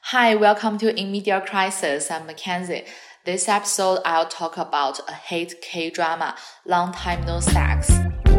Hi, welcome to In Media Crisis. I'm Mackenzie. This episode, I'll talk about a hit K-drama, Long Time No Sex.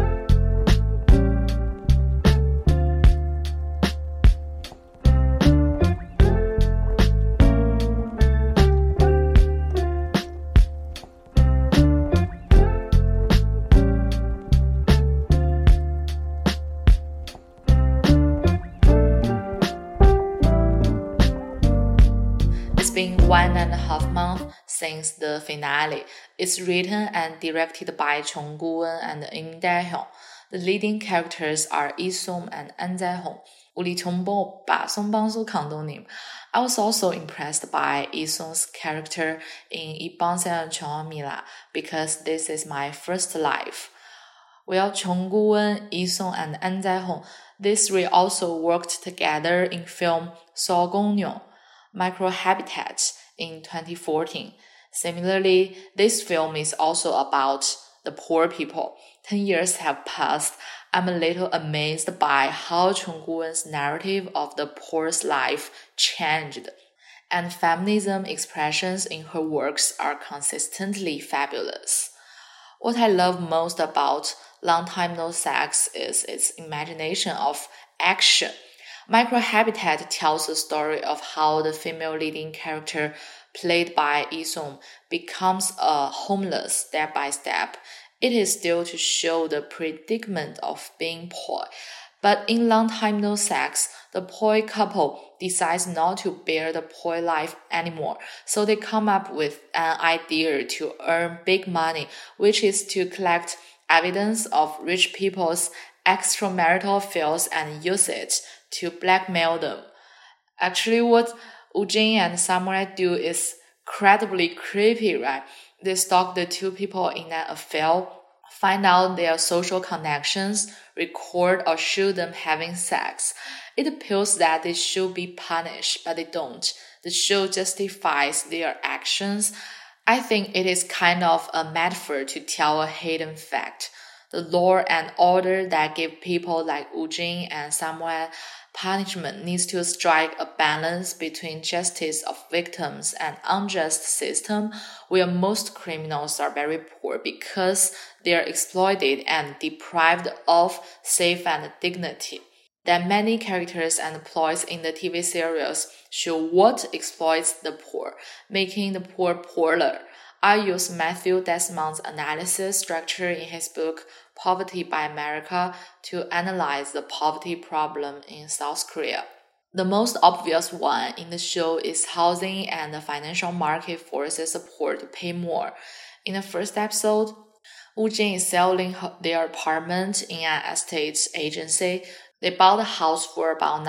It's been 1.5 months since the finale. It's written and directed by Chung Gu-wen and Im Dae-hyun. The leading characters are Lee Sung and An Jae-hong. 无力重播把松帮苏扛动你。I was also impressed by Lee Sung's character in 이번 처음이라 because this is my first life. Well, Chung Gu-wen, Lee Sung, and An Jae-hong, these three also worked together in film Sogongyeong, Microhabitat in 2014. Similarly, this film is also about the poor people. 10 years have passed. I'm a little amazed by how Chung Gu-wen's narrative of the poor's life changed, and feminism expressions in her works are consistently fabulous. What I love most about Long Time No Sex is its imagination of action. Microhabitat tells the story of how the female leading character, played by Lee Sung, becomes homeless step by step. It is still to show the predicament of being poor. But in Long Time No Sex, the poor couple decides not to bear the poor life anymore, so they come up with an idea to earn big money, which is to collect evidence of rich people's extramarital affairs and use it to blackmail them. Actually, what Woo Jin and Samurai do is incredibly creepy, right? They stalk the two people in an affair, find out their social connections, record or shoot them having sex. It appears that they should be punished, but they don't. The show justifies their actions. I think it is kind of a metaphor to tell a hidden fact. The law and order that give people like Woo Jin and Samuel punishment needs to strike a balance between justice of victims and unjust system where most criminals are very poor because they are exploited and deprived of safe and dignity. That many characters and plots in the TV series show what exploits the poor, making the poor poorer. I use Matthew Desmond's analysis structure in his book Poverty by America to analyze the poverty problem in South Korea. The most obvious one in the show is housing and the financial market forces the poor to pay more. In the first episode, Woo Jin is selling their apartment in an estate agency. They bought the house for about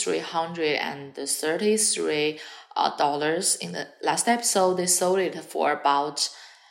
$9,333. In the last episode, they sold it for about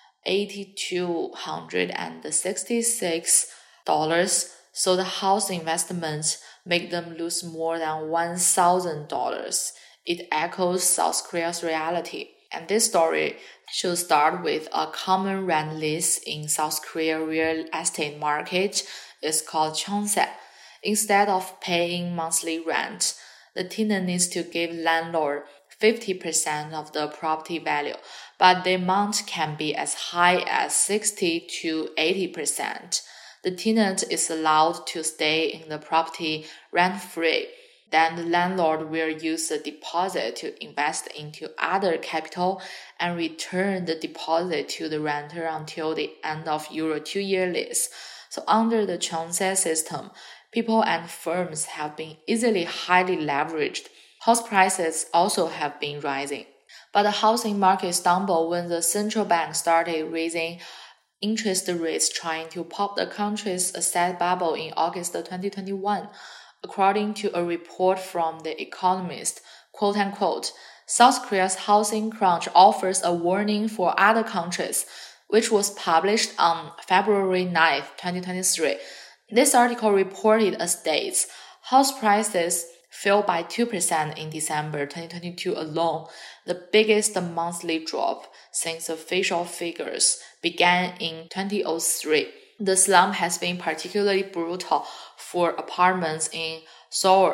$8,266. So the house investments make them lose more than $1,000. It echoes South Korea's reality. And this story should start with a common rent lease in South Korea real estate market. It's called Cheonse. Instead of paying monthly rent, the tenant needs to give landlord 50% of the property value, but the amount can be as high as 60 to 80%. The tenant is allowed to stay in the property rent-free. Then the landlord will use the deposit to invest into other capital and return the deposit to the renter until the end of Euro 2-year lease. So under the Cheonse system, people and firms have been easily highly leveraged. House prices also have been rising. But the housing market stumbled when the central bank started raising interest rates trying to pop the country's asset bubble in August 2021. According to a report from The Economist, quote-unquote, South Korea's housing crunch offers a warning for other countries, which was published on February 9, 2023. This article reported as states, house prices fell by 2% in December 2022 alone, the biggest monthly drop since official figures began in 2003. The slump has been particularly brutal for apartments in Seoul,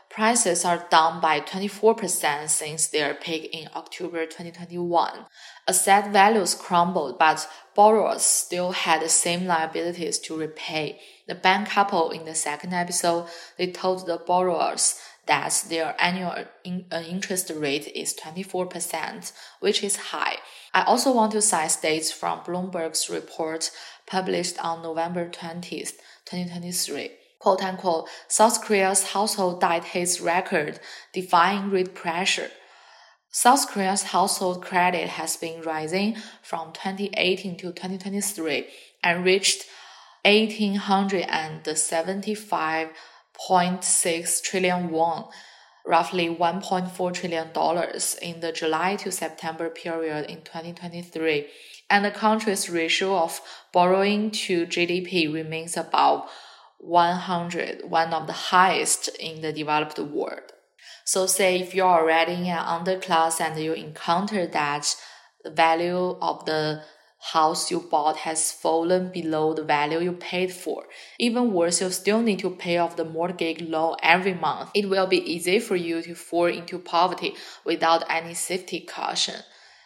Prices are down by 24% since their peak in October 2021. Asset values crumbled, but borrowers still had the same liabilities to repay. The bank couple in the second episode, they told the borrowers that their annual interest rate is 24%, which is high. I also want to cite dates from Bloomberg's report published on November 20th, 2023. Quote unquote, South Korea's household debt hits record, defying rate pressure. South Korea's household credit has been rising from 2018 to 2023 and reached 1,875.6 trillion won, roughly $1.4 trillion in the July to September period in 2023, and the country's ratio of borrowing to GDP remains above 100, one of the highest in the developed world. So say if you're already in an underclass and you encounter that the value of the house you bought has fallen below the value you paid for. Even worse, you still need to pay off the mortgage loan every month. It will be easy for you to fall into poverty without any safety caution.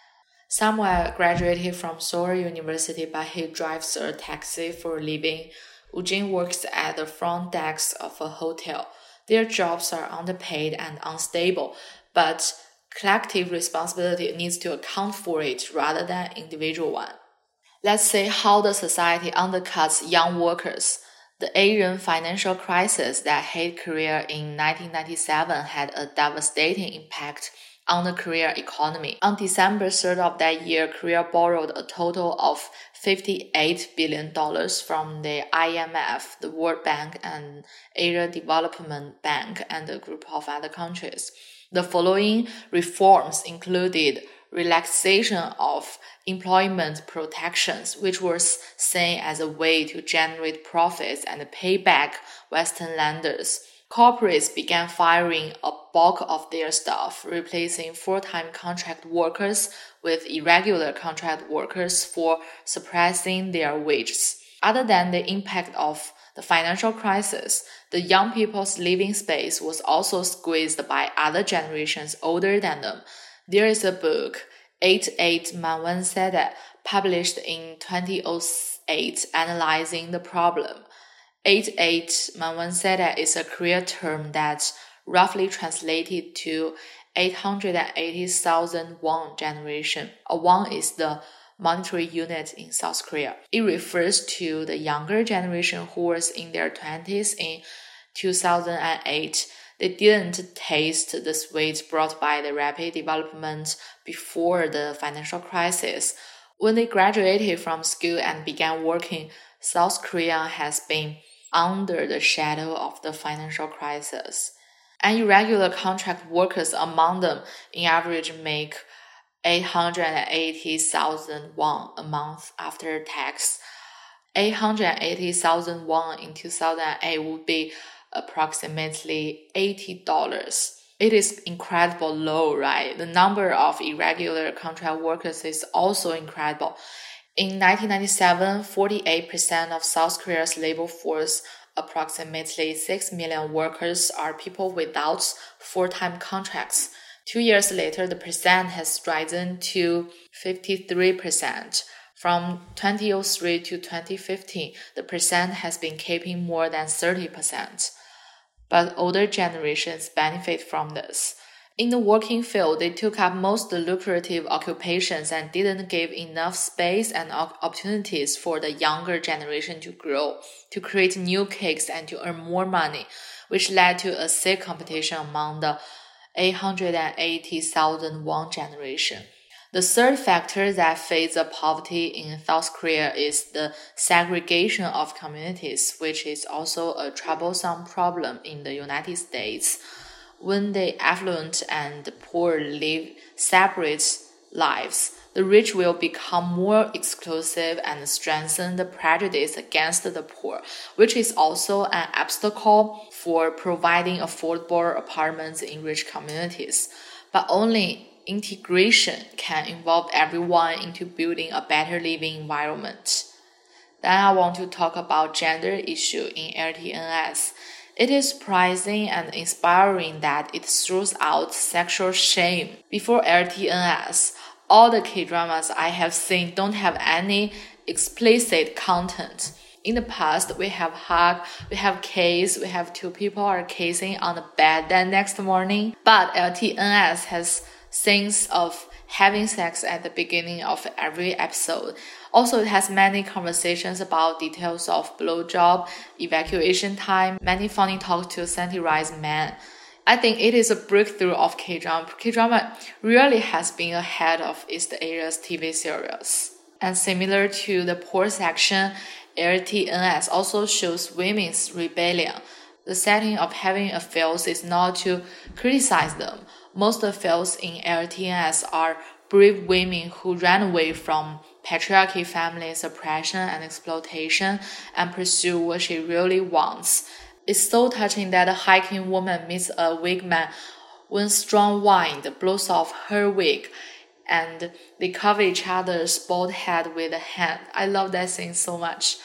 Samuel graduated from Seoul University, but he drives a taxi for a living. Woojin works at the front desk of a hotel. Their jobs are underpaid and unstable, but collective responsibility needs to account for it rather than individual one. Let's see how the society undercuts young workers. The Asian financial crisis that hit Korea in 1997 had a devastating impact on the Korean economy. On December 3rd of that year, Korea borrowed a total of $58 billion from the IMF, the World Bank, and Asia Development Bank, and a group of other countries. The following reforms included relaxation of employment protections, which was seen as a way to generate profits and pay back Western lenders. Corporates began firing a bulk of their staff, replacing full-time contract workers with irregular contract workers for suppressing their wages. Other than the impact of the financial crisis, the young people's living space was also squeezed by other generations older than them. There is a book, 88 Manwanseda, published in 2008, analyzing the problem. 88 Manwanseda is a Korean term that's roughly translated to 880,000 won generation. A won is the monetary unit in South Korea. It refers to the younger generation who was in their 20s in 2008. They didn't taste the sweets brought by the rapid development before the financial crisis. When they graduated from school and began working, South Korea has been under the shadow of the financial crisis. And irregular contract workers among them, in average, make 880,000 won a month after tax. 880,000 won in 2008 would be approximately $80. It is incredibly low, right? The number of irregular contract workers is also incredible. In 1997, 48% of South Korea's labor force, approximately 6 million workers, are people without full-time contracts. 2 years later, the percent has risen to 53%. From 2003 to 2015, the percent has been keeping more than 30%. But older generations benefit from this. In the working field, they took up most lucrative occupations and didn't give enough space and opportunities for the younger generation to grow, to create new cakes and to earn more money, which led to a sick competition among the 880,000 won generation. The third factor that feeds the poverty in South Korea is the segregation of communities, which is also a troublesome problem in the United States. When the affluent and the poor live separate lives, the rich will become more exclusive and strengthen the prejudice against the poor, which is also an obstacle for providing affordable apartments in rich communities. But only integration can involve everyone into building a better living environment. Then I want to talk about gender issue in LTNS. It is surprising and inspiring that it throws out sexual shame. Before LTNS, all the K-dramas I have seen don't have any explicit content. In the past, we have hug, we have kiss, we have two people are kissing on the bed the next morning. But LTNS has scenes of having sex at the beginning of every episode. Also, it has many conversations about details of blowjob, evacuation time, many funny talks to satirize men. I think it is a breakthrough of K-drama. K-drama really has been ahead of East Asia's TV series. And similar to the poor section, LTNS also shows women's rebellion. The setting of having affairs is not to criticize them. Most affairs in LTNS are brave women who ran away from patriarchy, family suppression, and exploitation and pursue what she really wants. It's so touching that a hiking woman meets a weak man when strong wind blows off her wig and they cover each other's bald head with a hand. I love that scene so much.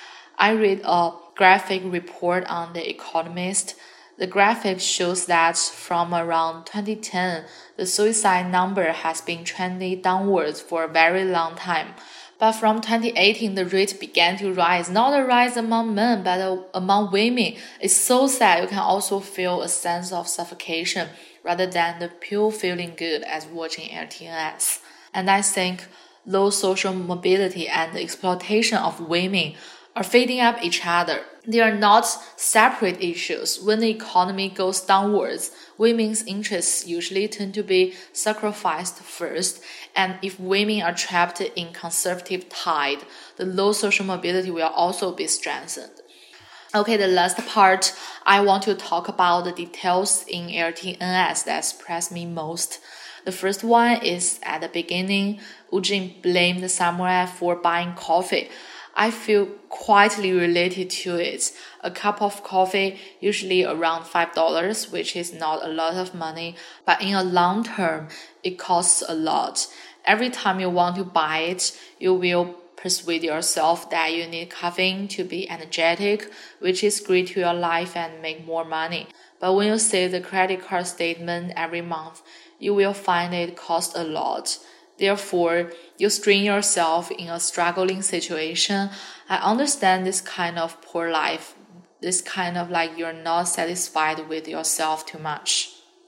I read a graphic report on The Economist. The graphic shows that from around 2010, the suicide number has been trending downwards for a very long time. But from 2018, the rate began to rise. Not a rise among men, but among women. It's so sad. You can also feel a sense of suffocation rather than the pure feeling good as watching LTNS. And I think low social mobility and the exploitation of women are feeding up each other. They are not separate issues. When the economy goes downwards, women's interests usually tend to be sacrificed first, and if women are trapped in conservative tide, the low social mobility will also be strengthened. Okay, the last part, I want to talk about the details in LTNS that surprised me most. The first one is at the beginning, Woojin blamed the samurai for buying coffee. I feel quietly related to it. A cup of coffee, usually around $5, which is not a lot of money, but in a long term, it costs a lot. Every time you want to buy it, you will persuade yourself that you need caffeine to be energetic, which is great to your life and make more money. But when you see the credit card statement every month, you will find it costs a lot. Therefore, you strain yourself in a struggling situation. I understand this kind of poor life, this kind of like you're not satisfied with yourself too much.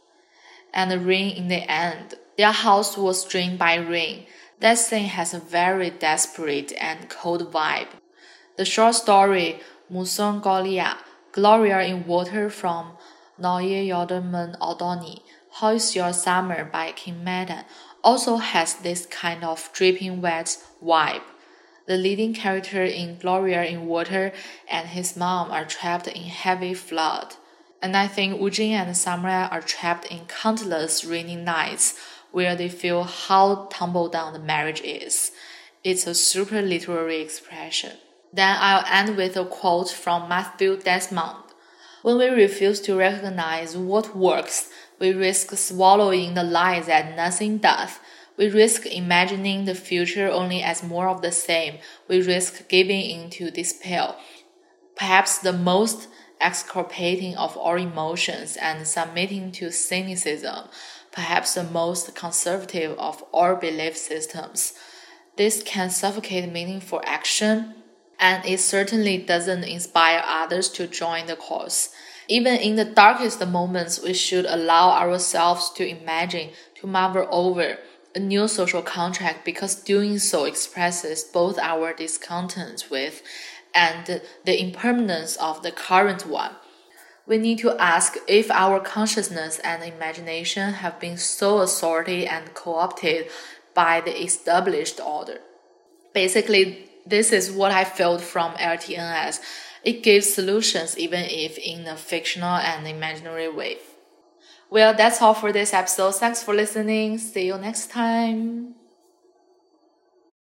And the rain in the end. Their house was drained by rain. That scene has a very desperate and cold vibe. The short story, Muson Golia, Gloria in Water from Noye Yoderman Aldoni, How is Your Summer by Kim Madden, also has this kind of dripping wet vibe. The leading character in Gloria in Water and his mom are trapped in heavy flood. And I think Woojin and Samurai are trapped in countless rainy nights where they feel how tumble down the marriage is. It's a super literary expression. Then I'll end with a quote from Matthew Desmond. When we refuse to recognize what works, we risk swallowing the lie that nothing does. We risk imagining the future only as more of the same. We risk giving in to despair. Perhaps the most exculpating of all emotions and submitting to cynicism. Perhaps the most conservative of all belief systems. This can suffocate meaningful action, and it certainly doesn't inspire others to join the cause. Even in the darkest moments, we should allow ourselves to imagine, to marvel over a new social contract, because doing so expresses both our discontent with and the impermanence of the current one. We need to ask if our consciousness and imagination have been so assaulted and co-opted by the established order. Basically, this is what I felt from LTNS. It gives solutions even if in a fictional and imaginary way. Well, that's all for this episode. Thanks for listening. See you next time.